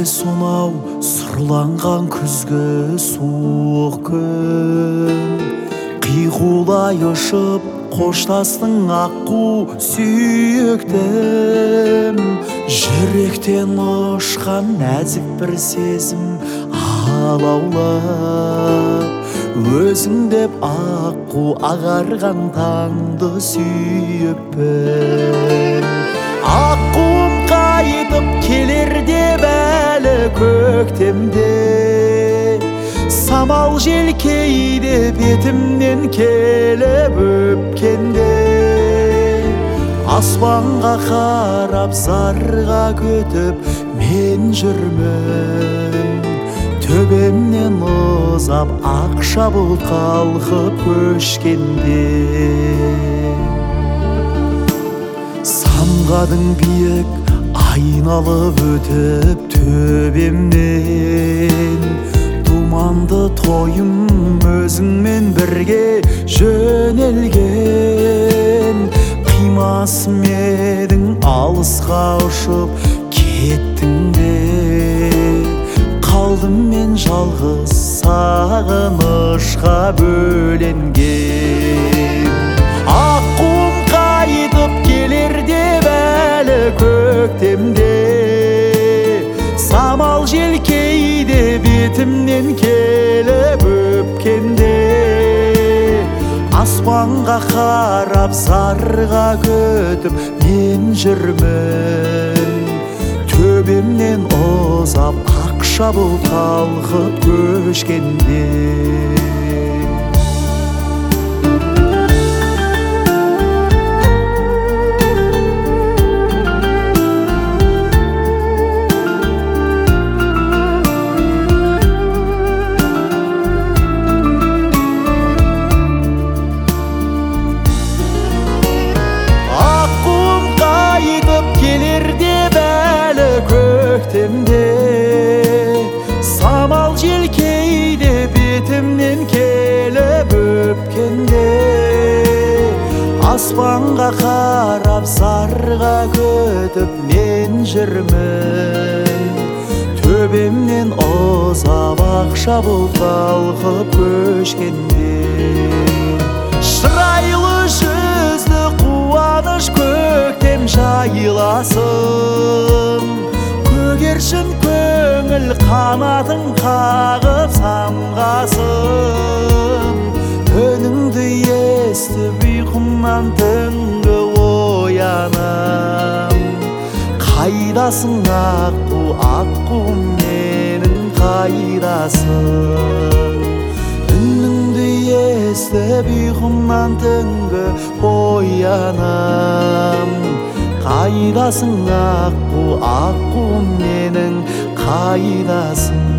сонау сұрланған күзгі суық күн, қиқулай ұшып қоштастың аққу сүйіктім. Жүректен ұшқан нәзік бір сезім алаулап, өзің деп аққу ағарған таңды сүйіппін. Аққуым қайтып келер деп әлі көктемде, самал жел кейде бетімнен келіп өпкенде. Аспанға қарап зарға көтіп мен жүрмін, төбемнен ұзап ақша бұлт қалқып көшкенде. Самғадың биік айналып өтіп төбемнен, думанды тойым өзіңмен бірге жөнелген. Қимасым едің алысқа ұшып кеттің де, қалдым мен жалғыз сағынышқа бөленген. Аққуым қайтып келер деп әлі көктемде, самал жел кейде бетімнен келіп өпкенде. Аспанға қарап зарға көтіп мен жүрмін, төбемнен ұзап ақша бұлт қалқып көшкенде. Көктемде самал жел кейде бетімнен келіп өпкенде. Аспанға қарап зарға көтіп мен жүрмін, төбемнен ұзап ақша бұлт қалқып көшкенде. Шырайлы жүзді қуаныш көктем жайыласын, көгершін көңіл қанатын қағып самғасын. Үніңді естіп ұйқымнан түнгі оянам, қайдасың аққу, аққуым менің қайдасың? Үніңді естіп ұйқымнан түнгі оянам, қайдасың аққу, аққуым менің қайдасың?